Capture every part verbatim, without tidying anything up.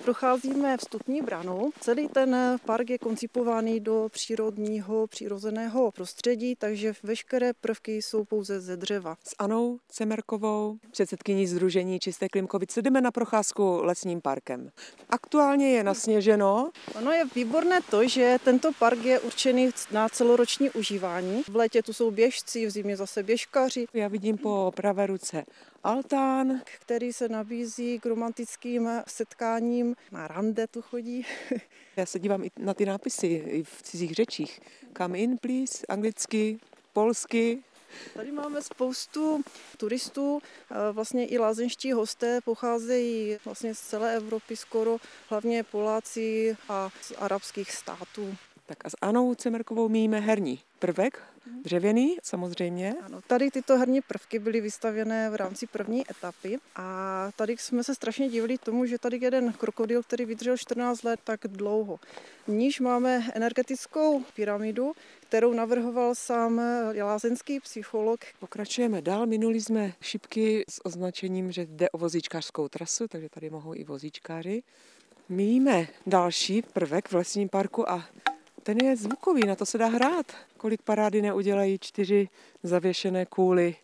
Procházíme vstupní branou. Celý ten park je koncipovaný do přírodního, přirozeného prostředí, takže veškeré prvky jsou pouze ze dřeva. S Anou Cemerkovou, předsedkyní Sdružení Čisté Klimkovice, jdeme na procházku lesním parkem. Aktuálně je nasněženo. Ono je výborné to, že tento park je určený na celoroční užívání. V létě tu jsou běžci, v zimě zase běžkaři. Já vidím po pravé ruce altán, který se nabízí k romantickým setkáním. Na rande tu chodí. Já se dívám i na ty nápisy i v cizích řečích. Come in, please, anglicky, polsky. Tady máme spoustu turistů, vlastně i lázeňští hosté pocházejí vlastně z celé Evropy skoro, hlavně Poláci a z arabských států. Tak a s Anou Cemerkovou míjíme herní prvek, dřevěný samozřejmě. Ano, tady tyto herní prvky byly vystavěné v rámci první etapy a tady jsme se strašně divili tomu, že tady jeden krokodýl, který vydržel čtrnáct let tak dlouho. V níž máme energetickou pyramidu, kterou navrhoval sám lázeňský psycholog. Pokračujeme dál, minuli jsme šipky s označením, že jde o vozíčkářskou trasu, takže tady mohou i vozíčkáři. Míjíme další prvek v lesním parku a ten je zvukový, na to se dá hrát. Kolik parády neudělají čtyři zavěšené kůly.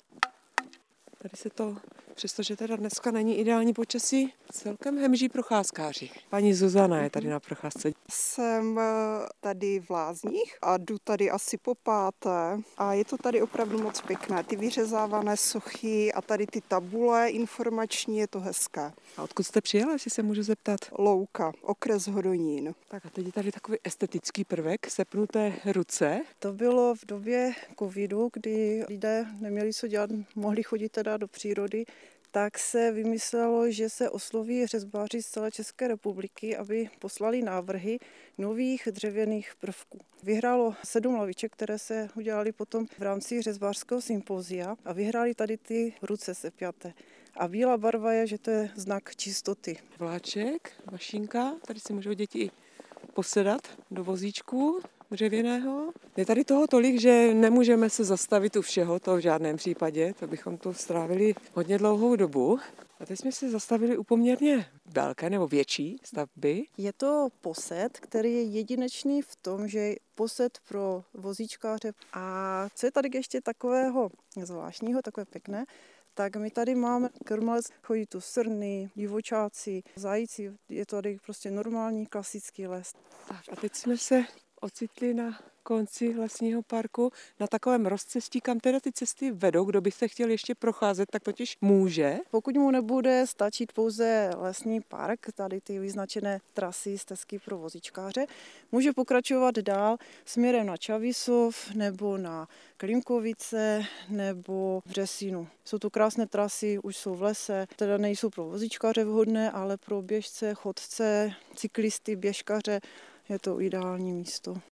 Tady se to, přestože teda dneska není ideální počasí, celkem hemží procházkáři. Paní Zuzana je tady na procházce. Jsem tady v Lázních a jdu tady asi po páté a je to tady opravdu moc pěkné. Ty vyřezávané sochy a tady ty tabule informační, je to hezké. A odkud jste přijela, jestli se můžu zeptat? Louka, okres Hodonín. Tak a teď je tady takový estetický prvek, sepnuté ruce. To bylo v době covidu, kdy lidé neměli co dělat, mohli chodit teda do přírody, tak se vymyslelo, že se osloví řezbáři z celé České republiky, aby poslali návrhy nových dřevěných prvků. Vyhrálo sedm laviček, které se udělaly potom v rámci řezbářského sympozia a vyhráli tady ty ruce sepjaté. A bílá barva je, že to je znak čistoty. Vláček, mašinka, tady si můžou děti i posedat do vozíčku dřevěného. Je tady toho tolik, že nemůžeme se zastavit u všeho, to v žádném případě, to bychom tu strávili hodně dlouhou dobu. A teď jsme se zastavili u poměrně velké nebo větší stavby. Je to posed, který je jedinečný v tom, že je posed pro vozíčkáře. A co je tady ještě takového zvláštního, takové pěkné, tak my tady máme krmelec, chodí tu srny, divočáci, zajíci, je to tady prostě normální klasický les. Tak a teď jsme se ocitli na konci lesního parku na takovém rozcestí, kam teda ty cesty vedou. Kdo by se chtěl ještě procházet, tak totiž může. Pokud mu nebude stačit pouze lesní park, tady ty vyznačené trasy, stezky pro vozíčkáře, může pokračovat dál směrem na Čavisov nebo na Klimkovice nebo Břesinu. Jsou to krásné trasy, už jsou v lese, teda nejsou pro vozíčkáře vhodné, ale pro běžce, chodce, cyklisty, běžkaře je to ideální místo.